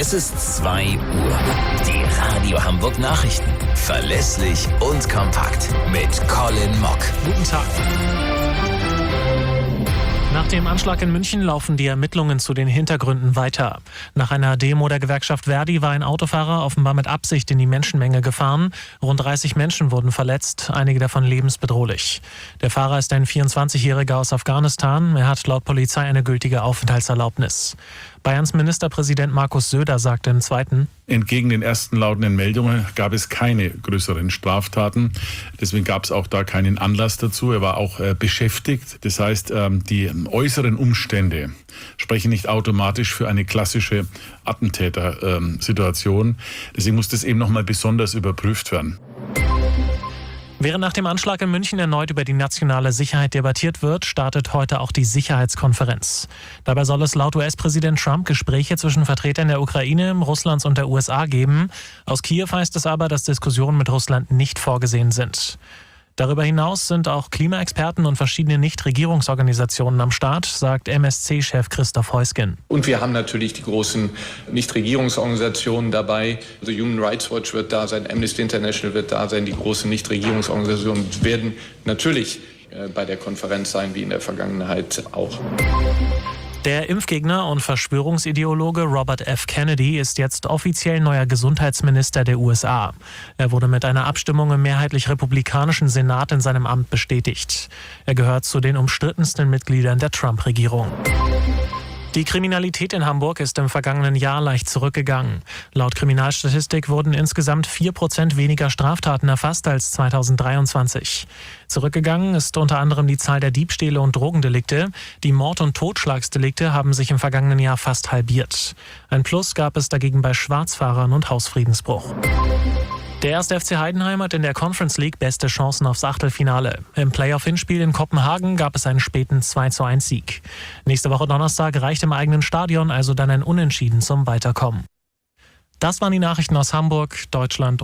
Es ist 2 Uhr. Die Radio Hamburg Nachrichten. Verlässlich und kompakt. Mit Colin Mock. Guten Tag. Nach dem Anschlag in München laufen die Ermittlungen zu den Hintergründen weiter. Nach einer Demo der Gewerkschaft Verdi war ein Autofahrer offenbar mit Absicht in die Menschenmenge gefahren. Rund 30 Menschen wurden verletzt, einige davon lebensbedrohlich. Der Fahrer ist ein 24-Jähriger aus Afghanistan. Er hat laut Polizei eine gültige Aufenthaltserlaubnis. Bayerns Ministerpräsident Markus Söder sagte im Zweiten: Entgegen den ersten lautenden Meldungen gab es keine größeren Straftaten. Deswegen gab es auch da keinen Anlass dazu. Er war auch beschäftigt. Das heißt, die äußeren Umstände sprechen nicht automatisch für eine klassische Attentätersituation. Deswegen muss das eben nochmal besonders überprüft werden. Während nach dem Anschlag in München erneut über die nationale Sicherheit debattiert wird, startet heute auch die Sicherheitskonferenz. Dabei soll es laut US-Präsident Trump Gespräche zwischen Vertretern der Ukraine, Russlands und der USA geben. Aus Kiew heißt es aber, dass Diskussionen mit Russland nicht vorgesehen sind. Darüber hinaus sind auch Klimaexperten und verschiedene Nichtregierungsorganisationen am Start, sagt MSC-Chef Christoph Heusgen. Und wir haben natürlich die großen Nichtregierungsorganisationen dabei. Also Human Rights Watch wird da sein, Amnesty International wird da sein. Die großen Nichtregierungsorganisationen werden natürlich bei der Konferenz sein, wie in der Vergangenheit auch. Der Impfgegner und Verschwörungsideologe Robert F. Kennedy ist jetzt offiziell neuer Gesundheitsminister der USA. Er wurde mit einer Abstimmung im mehrheitlich republikanischen Senat in seinem Amt bestätigt. Er gehört zu den umstrittensten Mitgliedern der Trump-Regierung. Die Kriminalität in Hamburg ist im vergangenen Jahr leicht zurückgegangen. Laut Kriminalstatistik wurden insgesamt 4% weniger Straftaten erfasst als 2023. Zurückgegangen ist unter anderem die Zahl der Diebstähle und Drogendelikte. Die Mord- und Totschlagsdelikte haben sich im vergangenen Jahr fast halbiert. Ein Plus gab es dagegen bei Schwarzfahrern und Hausfriedensbruch. Der 1. FC Heidenheim hat in der Conference League beste Chancen aufs Achtelfinale. Im Playoff-Hinspiel in Kopenhagen gab es einen späten 2:1-Sieg. Nächste Woche Donnerstag reicht im eigenen Stadion also dann ein Unentschieden zum Weiterkommen. Das waren die Nachrichten aus Hamburg, Deutschland